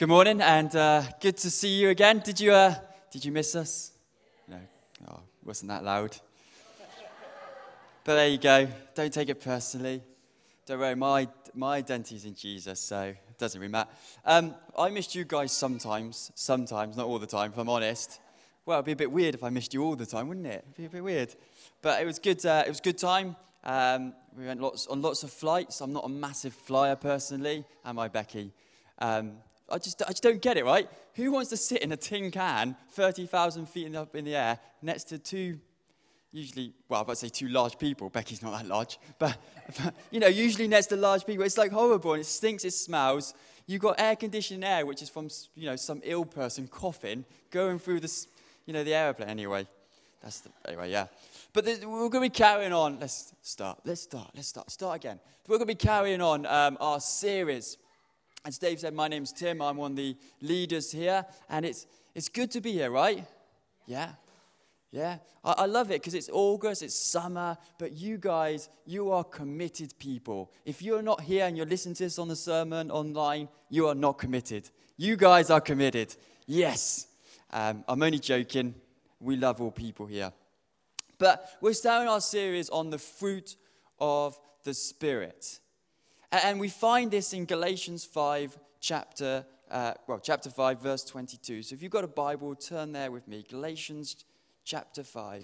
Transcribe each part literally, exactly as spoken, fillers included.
Good morning, and uh, good to see you again. Did you uh, did you miss us? No, oh, wasn't that loud. But there you go. Don't take it personally. Don't worry, my my identity's in Jesus, so it doesn't really matter. Um, I missed you guys sometimes, sometimes, not all the time, if I'm honest. Well, it'd be a bit weird if I missed you all the time, wouldn't it? It'd be a bit weird. But it was good. Uh, it was a good time. Um, we went lots on lots of flights. I'm not a massive flyer personally, am I, Becky? Um, I just, I just don't get it, right? Who wants to sit in a tin can, thirty thousand feet up in the air, next to two, usually, well, I was about to say two large people. Becky's not that large. But, but, you know, usually next to large people, it's like horrible, and it stinks, it smells. You've got air-conditioned air, which is from, you know, some ill person coughing, going through this, you know, the aeroplane. Anyway, that's the, anyway, yeah. But the, we're going to be carrying on. Let's start. Let's start. Let's start. Start again. We're going to be carrying on um, our series. As Dave said, my name's Tim. I'm one of the leaders here. And it's it's good to be here, right? Yeah? Yeah? I, I love it because it's August, it's summer. But you guys, you are committed people. If you're not here and you're listening to this on the sermon online, you are not committed. You guys are committed. Yes. Um, I'm only joking. We love all people here. But we're starting our series on the fruit of the Spirit. And we find this in Galatians five, chapter, uh, well, chapter five, verse twenty-two. So if you've got a Bible, turn there with me. Galatians chapter five.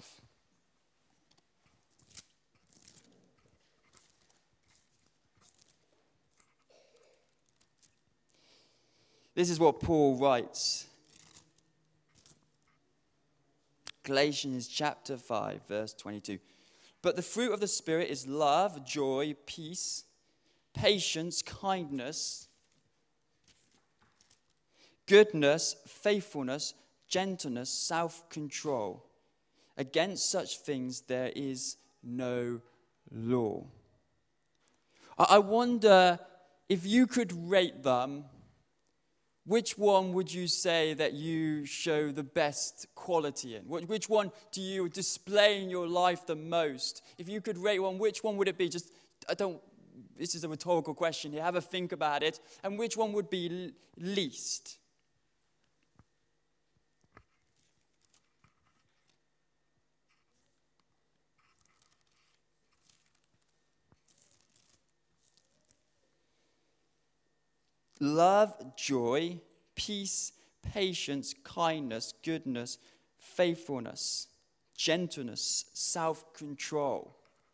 This is what Paul writes. Galatians chapter five, verse twenty-two. But the fruit of the Spirit is love, joy, peace, patience, kindness, goodness, faithfulness, gentleness, self-control. Against such things there is no law. I wonder if you could rate them, which one would you say that you show the best quality in? Which one do you display in your life the most? If you could rate one, which one would it be? Just, I don't, this is a rhetorical question here. Have a think about it. And which one would be least? Love, joy, peace, patience, kindness, goodness, faithfulness, gentleness, self-control.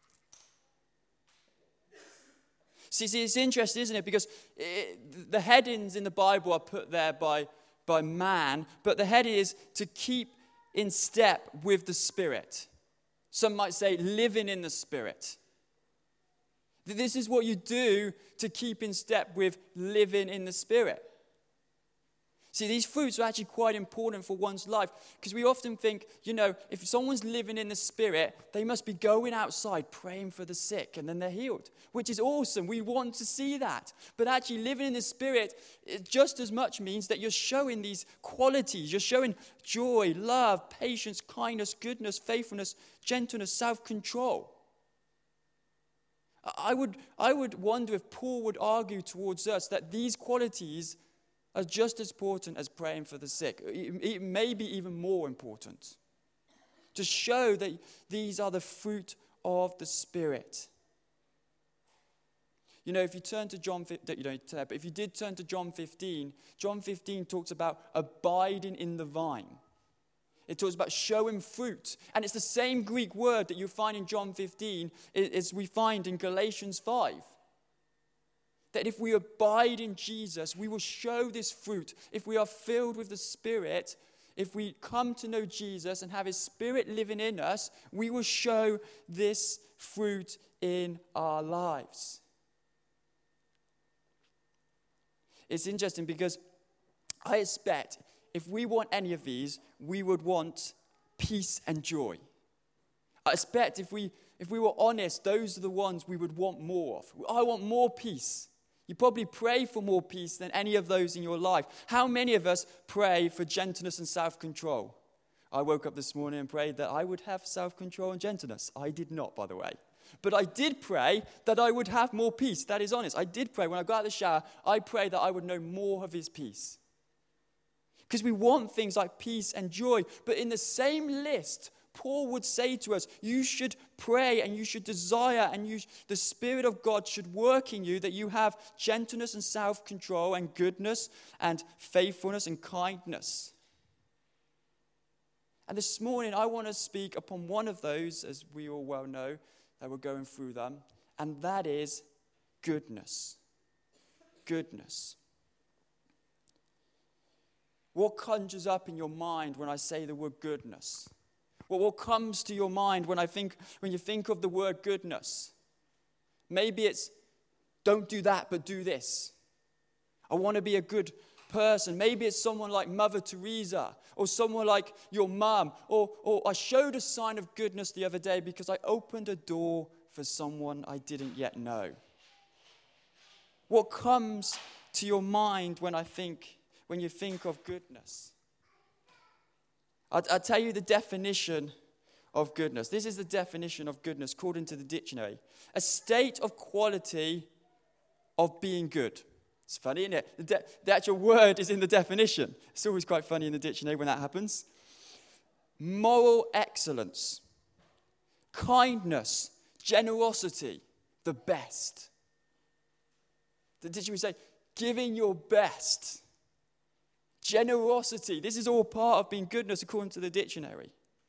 See, see, it's interesting, isn't it? Because it, the headings in the Bible are put there by, by man, but the heading is to keep in step with the Spirit. Some might say living in the Spirit. This is what you do to keep in step with living in the Spirit. See, these fruits are actually quite important for one's life because we often think, you know, if someone's living in the Spirit, they must be going outside praying for the sick and then they're healed, which is awesome. We want to see that. But actually living in the Spirit, it just as much means that you're showing these qualities. You're showing joy, love, patience, kindness, goodness, faithfulness, gentleness, self-control. I would, I would wonder if Paul would argue towards us that these qualities are just as important as praying for the sick. It may be even more important. To show that these are the fruit of the Spirit. You know, if you turn to John, you don't turn, but if you did turn to John fifteen, John fifteen talks about abiding in the vine. It talks about showing fruit. And it's the same Greek word that you find in John fifteen as we find in Galatians five. That if we abide in Jesus, we will show this fruit. If we are filled with the Spirit, if we come to know Jesus and have His Spirit living in us, we will show this fruit in our lives. It's interesting because I expect if we want any of these, we would want peace and joy. I expect if we if we were honest, those are the ones we would want more of. I want more peace. You probably pray for more peace than any of those in your life. How many of us pray for gentleness and self-control? I woke up this morning and prayed that I would have self-control and gentleness. I did not, by the way. But I did pray that I would have more peace. That is honest. I did pray. When I got out of the shower, I prayed that I would know more of His peace. Because we want things like peace and joy. But in the same list, Paul would say to us, you should pray and you should desire and you, the Spirit of God should work in you that you have gentleness and self-control and goodness and faithfulness and kindness. And this morning I want to speak upon one of those, as we all well know, that we're going through them, and that is goodness. Goodness. What conjures up in your mind when I say the word goodness? What, what comes to your mind when I think when you think of the word goodness? Maybe it's don't do that, but do this. I want to be a good person. Maybe it's someone like Mother Teresa or someone like your mum. Or, or I showed a sign of goodness the other day because I opened a door for someone I didn't yet know. What comes to your mind when I think, when you think of goodness? I'll, I'll tell you the definition of goodness. This is the definition of goodness according to the dictionary. A state of quality of being good. It's funny, isn't it? The, de- the actual word is in the definition. It's always quite funny in the dictionary when that happens. Moral excellence, kindness, generosity, the best. The dictionary say, giving your best. Generosity, this is all part of being goodness according to the dictionary.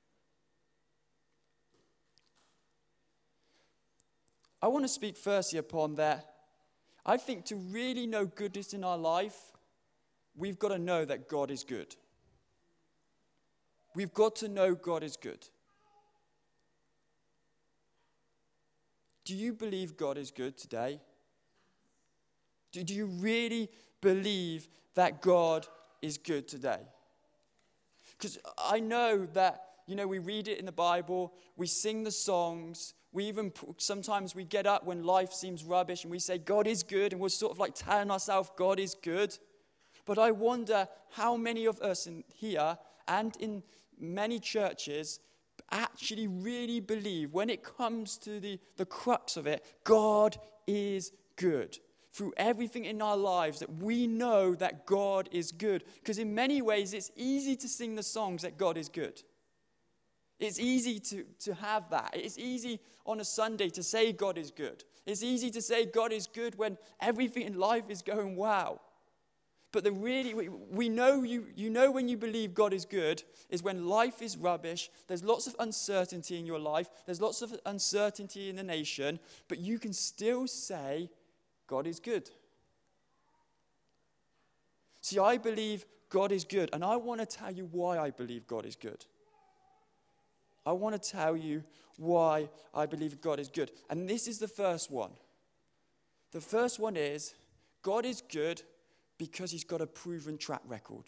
I want to speak firstly upon that. I think to really know goodness in our life, we've got to know that God is good. We've got to know God is good. Do you believe God is good today? Do, do you really believe that God is good today? Because I know that, you know, we read it in the Bible, we sing the songs, we even, sometimes we get up when life seems rubbish and we say, God is good, and we're sort of like telling ourselves God is good. But I wonder how many of us in here and in many churches actually really believe when it comes to the, the crux of it, God is good. Through everything in our lives, that we know that God is good. Because in many ways, it's easy to sing the songs that God is good. It's easy to, to have that. It's easy on a Sunday to say God is good. It's easy to say God is good when everything in life is going wow. But the really, we, we know you, you know when you believe God is good is when life is rubbish, there's lots of uncertainty in your life, there's lots of uncertainty in the nation, but you can still say God is good. See, I believe God is good, and I want to tell you why I believe God is good. I want to tell you why I believe God is good. And this is the first one. The first one is, God is good because he's got a proven track record.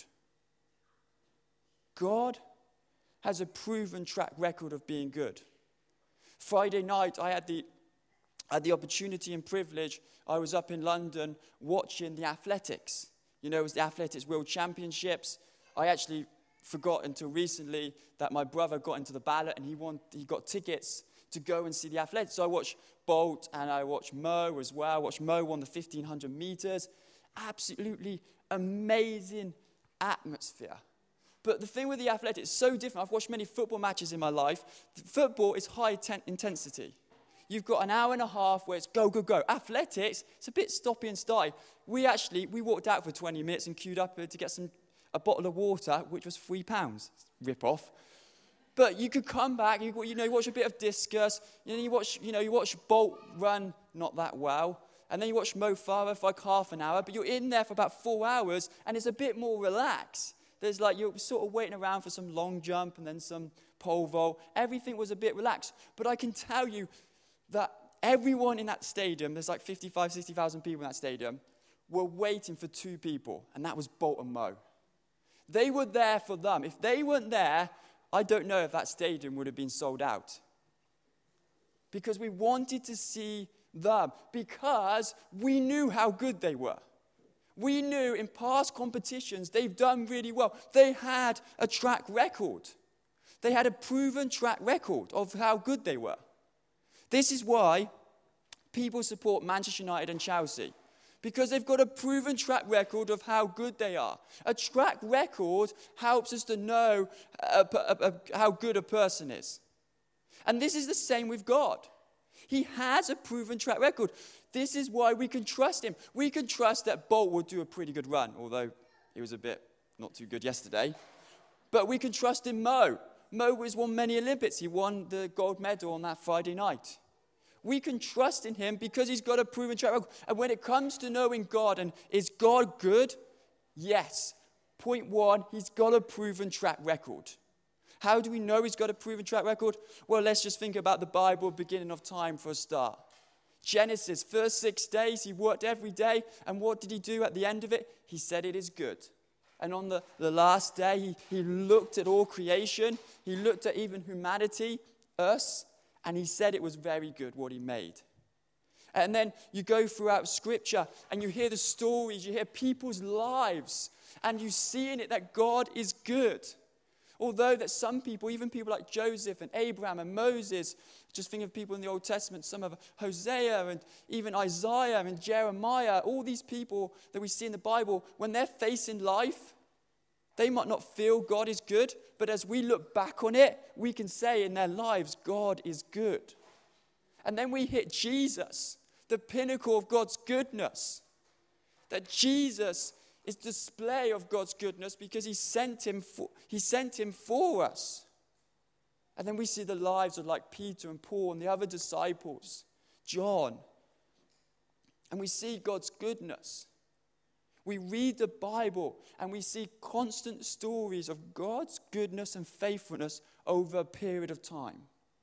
God has a proven track record of being good. Friday night, I had the, I had the opportunity and privilege. I was up in London watching the athletics. You know, it was the Athletics World Championships. I actually forgot until recently that my brother got into the ballot and he won, he got tickets to go and see the athletics. So I watched Bolt and I watched Mo as well. I watched Mo won the fifteen hundred meters. Absolutely amazing atmosphere. But the thing with the athletics is so different. I've watched many football matches in my life. Football is high ten- intensity. You've got an hour and a half where it's go, go, go. Athletics, it's a bit stoppy and starty. We actually, we walked out for twenty minutes and queued up to get some a bottle of water, which was three pounds. Rip off. But you could come back, you, you know, you watch a bit of discus, you know, you watch, you know, you watch Bolt run not that well, and then you watch Mo Farah for like half an hour, but you're in there for about four hours, and it's a bit more relaxed. There's like, you're sort of waiting around for some long jump and then some pole vault. Everything was a bit relaxed. But I can tell you that everyone in that stadium, there's like fifty-five, sixty thousand people in that stadium, were waiting for two people, and that was Bolt and Mo. They were there for them. If they weren't there, I don't know if that stadium would have been sold out. Because we wanted to see them. Because we knew how good they were. We knew in past competitions they've done really well. They had a track record. They had a proven track record of how good they were. This is why people support Manchester United and Chelsea. Because they've got a proven track record of how good they are. A track record helps us to know a, a, a, how good a person is. And this is the same with God. He has a proven track record. This is why we can trust him. We can trust that Bolt will do a pretty good run, although he was a bit not too good yesterday. But we can trust in Mo. Mo has won many Olympics. He won the gold medal on that Friday night. We can trust in him because he's got a proven track record. And when it comes to knowing God, and is God good? Yes. Point one, he's got a proven track record. How do we know he's got a proven track record? Well, let's just think about the Bible, beginning of time for a start. Genesis, first six days, he worked every day. And what did he do at the end of it? He said it is good. And on the, the last day, he, he looked at all creation. He looked at even humanity, us. And he said it was very good what he made. And then you go throughout Scripture and you hear the stories, you hear people's lives, and you see in it that God is good. Although that some people, even people like Joseph and Abraham and Moses, just think of people in the Old Testament, some of Hosea and even Isaiah and Jeremiah, all these people that we see in the Bible, when they're facing life, they might not feel God is good, but as we look back on it, we can say in their lives, God is good. And then we hit Jesus, the pinnacle of God's goodness. That Jesus is display of God's goodness because he sent him for, he sent him for us. And then we see the lives of like Peter and Paul and the other disciples, John. And we see God's goodness. We read the Bible and we see constant stories of God's goodness and faithfulness over a period of time.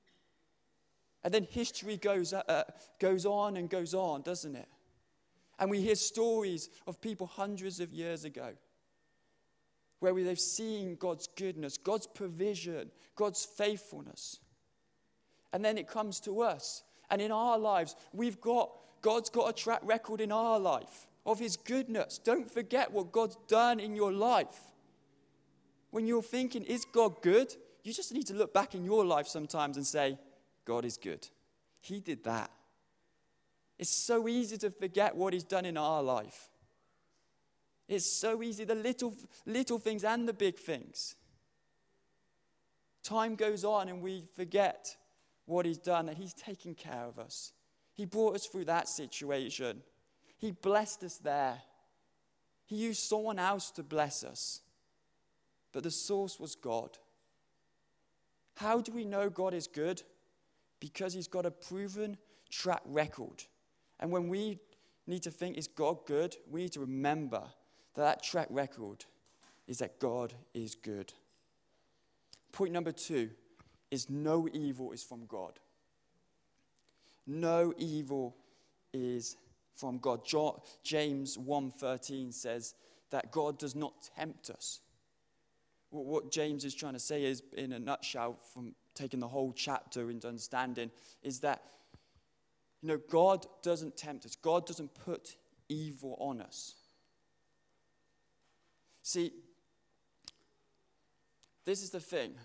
And then history goes, uh, goes on and goes on, doesn't it? And we hear stories of people hundreds of years ago where they've seen God's goodness, God's provision, God's faithfulness. And then it comes to us. And in our lives, we've got, God's got a track record in our life of his goodness. Don't forget what God's done in your life. When you're thinking, is God good? You just need to look back in your life sometimes and say, God is good. He did that. It's so easy to forget what he's done in our life. It's so easy, the little, little things and the big things. Time goes on and we forget what he's done, that he's taken care of us. He brought us through that situation. He blessed us there. He used someone else to bless us. But the source was God. How do we know God is good? Because he's got a proven track record. And when we need to think, is God good? We need to remember that that track record is that God is good. Point number two is no evil is from God. No evil is from God. John, James one thirteen says that God does not tempt us. What James is trying to say is, in a nutshell, from taking the whole chapter into understanding, is that, you know, God doesn't tempt us. God doesn't put evil on us. See, this is the thing.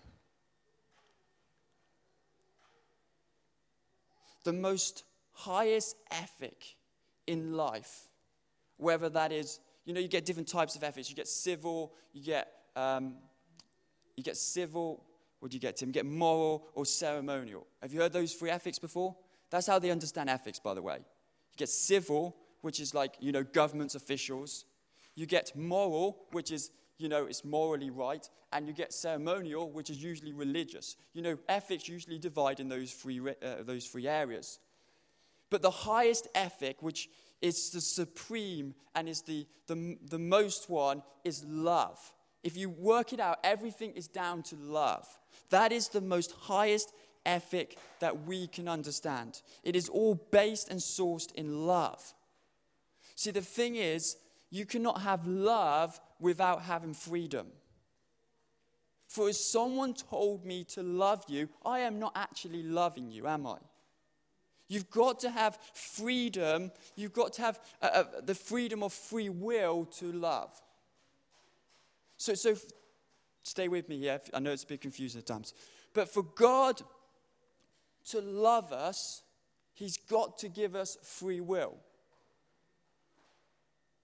The most highest ethic in life, whether that is, you know, you get different types of ethics. You get civil, you get, um, you get civil, what do you get, Tim? You get moral or ceremonial. Have you heard those three ethics before? That's how they understand ethics, by the way. You get civil, which is like, you know, government officials. You get moral, which is, you know, it's morally right. And you get ceremonial, which is usually religious. You know, ethics usually divide in those three, uh, those three areas. But the highest ethic, which is the supreme and is the, the, the most one, is love. If you work it out, everything is down to love. That is the most highest ethic that we can understand. It is all based and sourced in love. See, the thing is, you cannot have love without having freedom. For if someone told me to love you, I am not actually loving you, am I? You've got to have freedom. You've got to have uh, uh, the freedom of free will to love. So, so stay with me here. I know it's a bit confusing at times. But for God to love us, he's got to give us free will.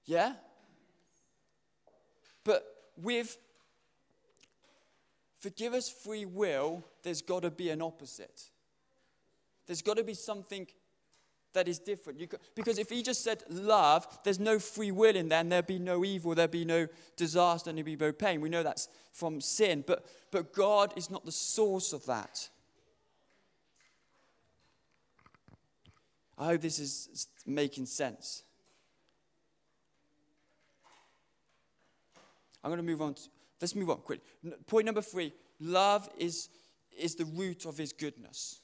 Yeah? But with forgive us free will, there's got to be an opposite. There's got to be something that is different. You, because if he just said love, there's no free will in there, and there'd be no evil, there'd be no disaster, and there'd be no pain. We know that's from sin, but, but God is not the source of that. I hope this is making sense. I'm going to move on. To, let's move on quick. Point number three, love is, is the root of his goodness.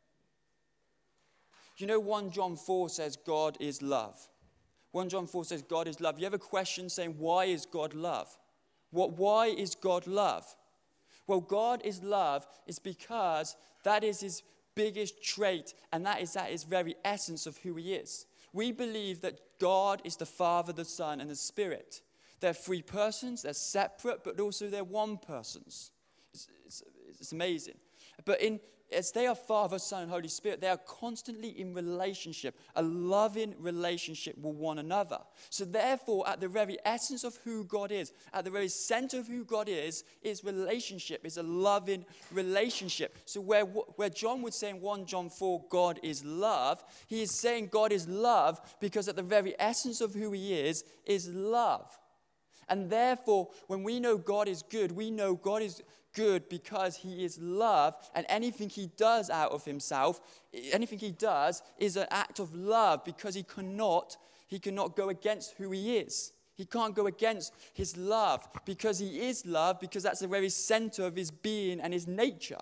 You know, First John four says God is love. First John four says God is love. You have a question saying, why is God love? What? Why is God love? Well, God is love is because that is his biggest trait, and that is at his very essence of who he is. We believe that God is the Father, the Son, and the Spirit. They're three persons, they're separate, but also they're one persons. It's, it's, it's amazing. But in as they are Father, Son, and Holy Spirit, they are constantly in relationship, a loving relationship with one another. So therefore, at the very essence of who God is, at the very center of who God is, is relationship, is a loving relationship. So where, where John would say in First John four, God is love, he is saying God is love because at the very essence of who he is, is love. And therefore, when we know God is good, we know God is good because he is love, and anything he does out of himself, anything he does is an act of love because he cannot, he cannot go against who he is. He can't go against his love because he is love, because that's the very center of his being and his nature.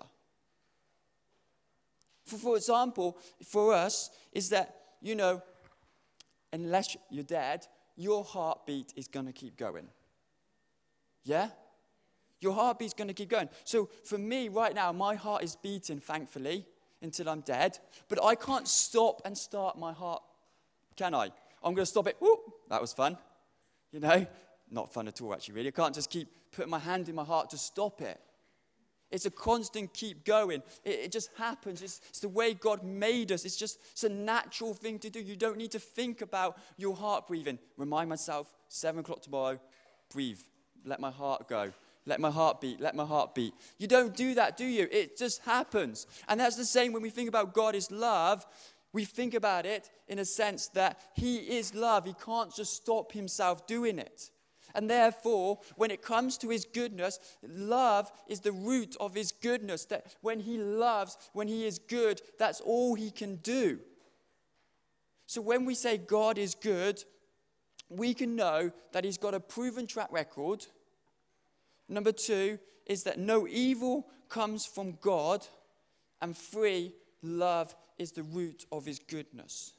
For, for example, for us, is that, you know, unless you're dead, your heartbeat is going to keep going. Yeah? Your heartbeat's going to keep going. So for me right now, my heart is beating, thankfully, until I'm dead. But I can't stop and start my heart, can I? I'm going to stop it. Woo, that was fun. You know, not fun at all, actually, really. I can't just keep putting my hand in my heart to stop it. It's a constant keep going. It, it just happens. It's, it's the way God made us. It's just it's a natural thing to do. You don't need to think about your heart breathing. Remind myself, seven o'clock tomorrow, breathe. Let my heart go. Let my heart beat. Let my heart beat. You don't do that, do you? It just happens. And that's the same when we think about God is love. We think about it in a sense that he is love. He can't just stop himself doing it. And therefore, when it comes to his goodness, love is the root of his goodness. That when he loves, when he is good, that's all he can do. So when we say God is good, we can know that he's got a proven track record. Number two is that no evil comes from God. And three, love is the root of his goodness.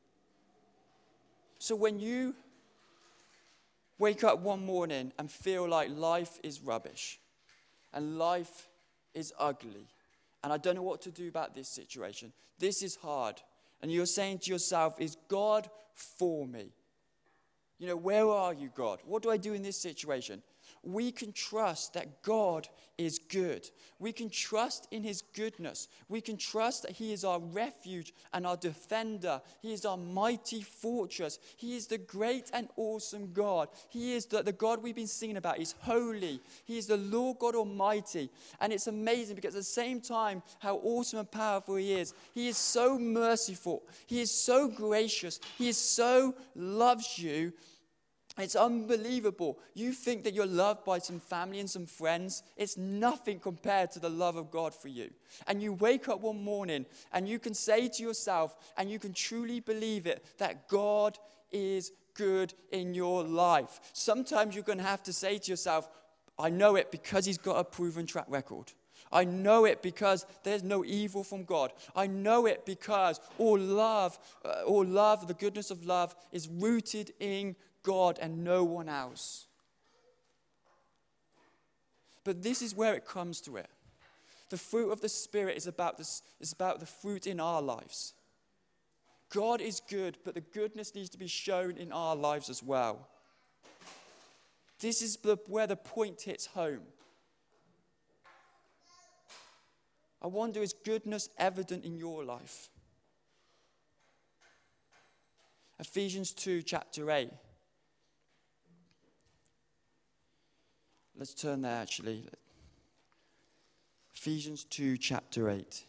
So when you wake up one morning and feel like life is rubbish and life is ugly, and I don't know what to do about this situation, this is hard, and you're saying to yourself, is God for me? You know, where are you, God? What do I do in this situation? We can trust that God is good. We can trust in his goodness. We can trust that he is our refuge and our defender. He is our mighty fortress. He is the great and awesome God. He is the, the God we've been singing about. He's holy. He is the Lord God Almighty. And it's amazing because at the same time, how awesome and powerful he is, he is so merciful. He is so gracious. He is so loves you. It's unbelievable. You think that you're loved by some family and some friends. It's nothing compared to the love of God for you. And you wake up one morning and you can say to yourself, and you can truly believe it, that God is good in your life. Sometimes you're going to have to say to yourself, I know it because he's got a proven track record. I know it because there's no evil from God. I know it because all love, uh, all love, the goodness of love is rooted in God and no one else. But this is where it comes to it. The fruit of the Spirit is about this, is about the fruit in our lives. God is good, but the goodness needs to be shown in our lives as well. This is the, where the point hits home. I wonder, is goodness evident in your life? Ephesians two, chapter eight. let's turn there actually. Ephesians two, chapter eight.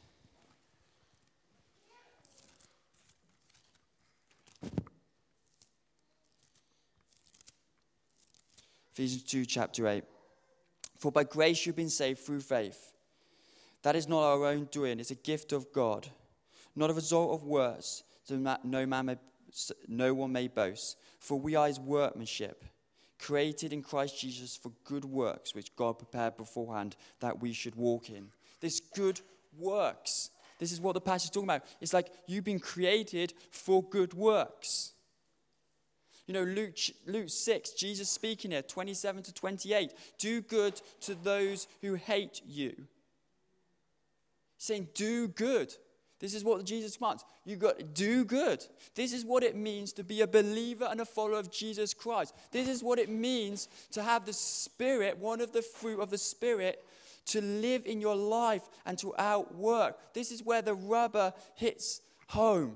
Ephesians two, chapter eight. For by grace you've been saved through faith. That is not our own doing, it's a gift of God, not a result of works, so that no man may, no one may boast. For we are his workmanship, created in Christ Jesus for good works, which God prepared beforehand that we should walk in. This good works. This is what the passage is talking about. It's like you've been created for good works. You know, Luke, Luke six, Jesus speaking here, twenty-seven to twenty-eight. Do good to those who hate you. He's saying, do good. This is what Jesus commands. You got to do good. This is what it means to be a believer and a follower of Jesus Christ. This is what it means to have the Spirit, one of the fruit of the Spirit, to live in your life and to outwork. This is where the rubber hits home.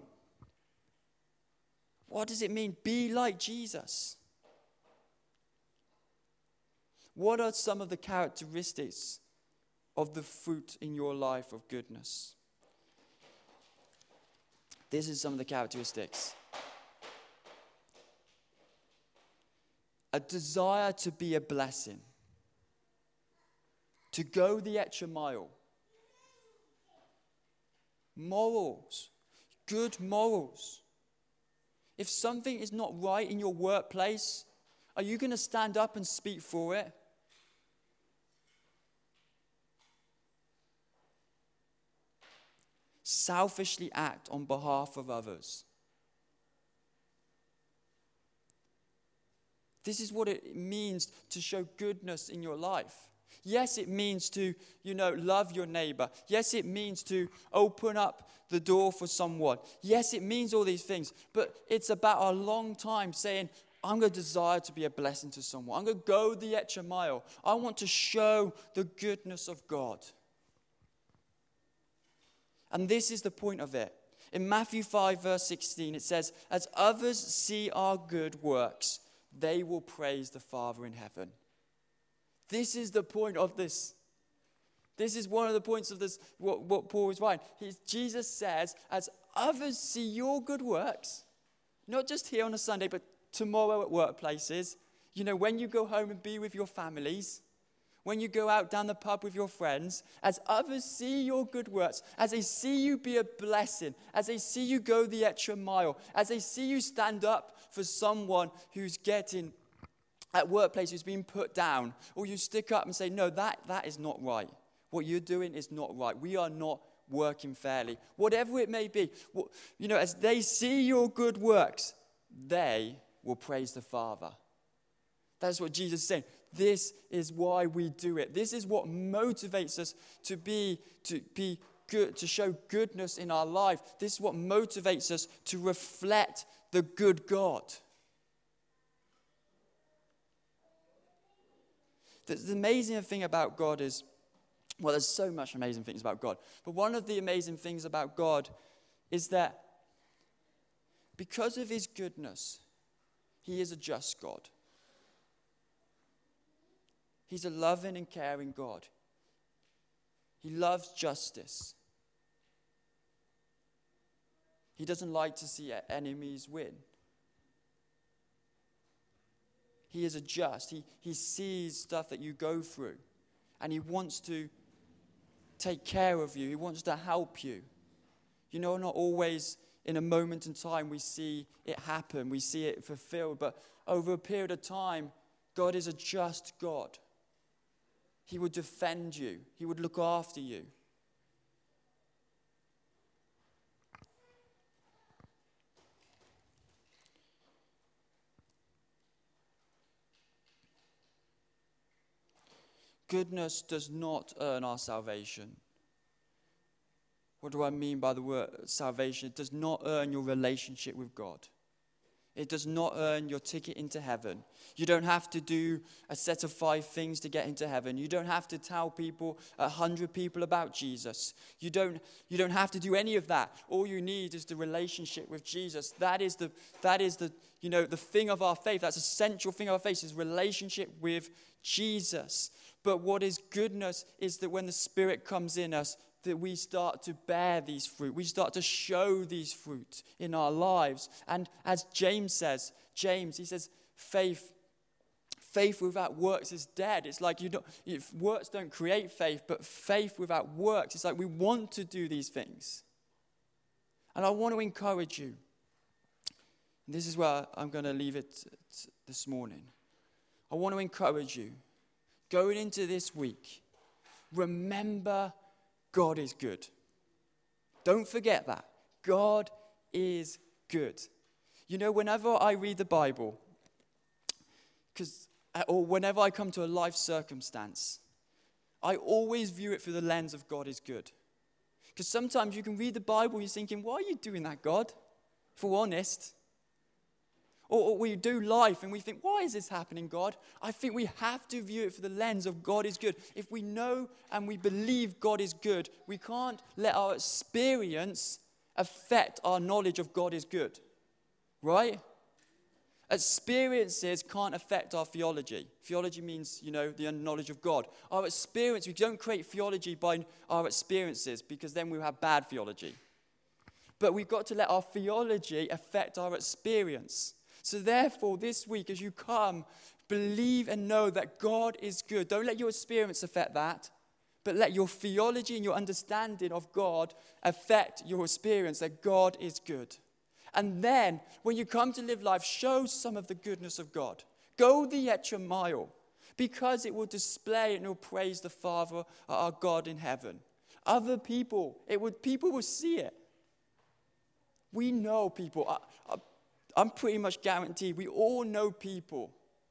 What does it mean? Be like Jesus. What are some of the characteristics of the fruit in your life of goodness? This is some of the characteristics. A desire to be a blessing. To go the extra mile. Morals. Good morals. If something is not right in your workplace, are you going to stand up and speak for it? Selfishly act on behalf of others. This is what it means to show goodness in your life. Yes, it means to, you know, love your neighbor. Yes, it means to open up the door for someone. Yes, it means all these things. But it's about a long time saying, I'm going to desire to be a blessing to someone. I'm going to go the extra mile. I want to show the goodness of God. And this is the point of it. In Matthew five, verse sixteen, it says, as others see our good works, they will praise the Father in heaven. This is the point of this. This is one of the points of this, what, what Paul is writing. He, Jesus says, as others see your good works, not just here on a Sunday, but tomorrow at workplaces, you know, when you go home and be with your families, when you go out down the pub with your friends, as others see your good works, as they see you be a blessing, as they see you go the extra mile, as they see you stand up for someone who's getting at workplace who's been put down, or you stick up and say, no, that, that is not right. What you're doing is not right. We are not working fairly. Whatever it may be, you know, as they see your good works, they will praise the Father. That's what Jesus is saying. This is why we do it. This is what motivates us to be, to be good, to show goodness in our life. This is what motivates us to reflect the good God. The amazing thing about God is, well, there's so much amazing things about God. But one of the amazing things about God is that because of his goodness, he is a just God. He's a loving and caring God. He loves justice. He doesn't like to see enemies win. He is a just. He, he sees stuff that you go through. And he wants to take care of you. He wants to help you. You know, not always in a moment in time we see it happen. We see it fulfilled. But over a period of time, God is a just God. He would defend you. He would look after you. Goodness does not earn our salvation. What do I mean by the word salvation? It does not earn your relationship with God. It does not earn your ticket into heaven. You don't have to do a set of five things to get into heaven. You don't have to tell people, a hundred people about Jesus. You don't, you don't have to do any of that. All you need is the relationship with Jesus. That is the, that is the, you know, the thing of our faith. That's a central thing of our faith is relationship with Jesus. But what is goodness is that when the Spirit comes in us, that we start to bear these fruit. We start to show these fruit in our lives. And as James says, James, he says, faith, faith without works is dead. It's like you don't, if works don't create faith, but faith without works, it's like we want to do these things. And I want to encourage you. And this is where I'm going to leave it this morning. I want to encourage you. Going into this week, remember God is good. Don't forget that. God is good. You know, whenever I read the Bible, because or whenever I come to a life circumstance, I always view it through the lens of God is good. Because sometimes you can read the Bible, you're thinking, why are you doing that, God? If we're honest. Or, or we do life and we think, why is this happening, God? I think we have to view it through the lens of God is good. If we know and we believe God is good, we can't let our experience affect our knowledge of God is good. Right? Experiences can't affect our theology. Theology means, you know, the knowledge of God. Our experience, we don't create theology by our experiences because then we'll have bad theology. But we've got to let our theology affect our experience. So therefore, this week, as you come, believe and know that God is good. Don't let your experience affect that, but let your theology and your understanding of God affect your experience that God is good. And then, when you come to live life, show some of the goodness of God. Go the extra mile, because it will display and it will praise the Father, our God in heaven. Other people, it would people will see it. We know people. I, I, I'm pretty much guaranteed we all know people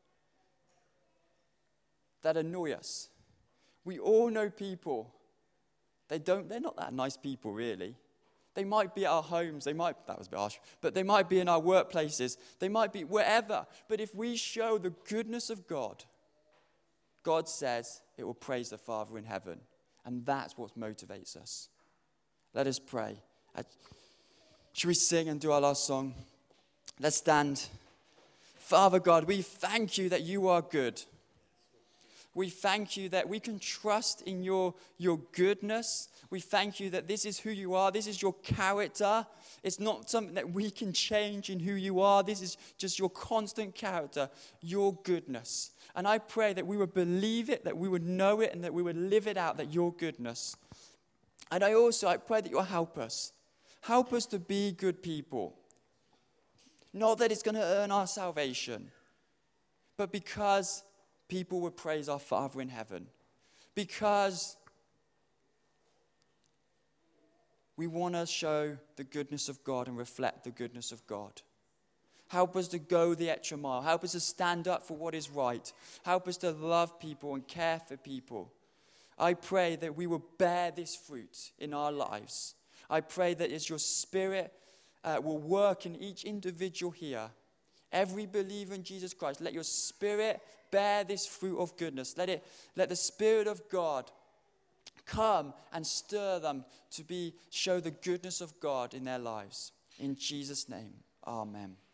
that annoy us. We all know people. They don't, they're not that nice people, really. They might be at our homes. They might, that was a bit harsh, but they might be in our workplaces. They might be wherever. But if we show the goodness of God, God says it will praise the Father in heaven. And that's what motivates us. Let us pray. Should we sing and do our last song? Let's stand. Father God, we thank you that you are good. We thank you that we can trust in your, your goodness. We thank you that this is who you are. This is your character. It's not something that we can change in who you are. This is just your constant character, your goodness. And I pray that we would believe it, that we would know it, and that we would live it out, that your goodness. And I also, I pray that you'll help us. Help us to be good people. Not that it's going to earn our salvation, but because people will praise our Father in heaven. Because we want to show the goodness of God and reflect the goodness of God. Help us to go the extra mile. Help us to stand up for what is right. Help us to love people and care for people. I pray that we will bear this fruit in our lives. I pray that as your Spirit uh, will work in each individual here, every believer in Jesus Christ, let your Spirit bear this fruit of goodness. Let it, let the Spirit of God come and stir them to be show the goodness of God in their lives. In Jesus' name, amen.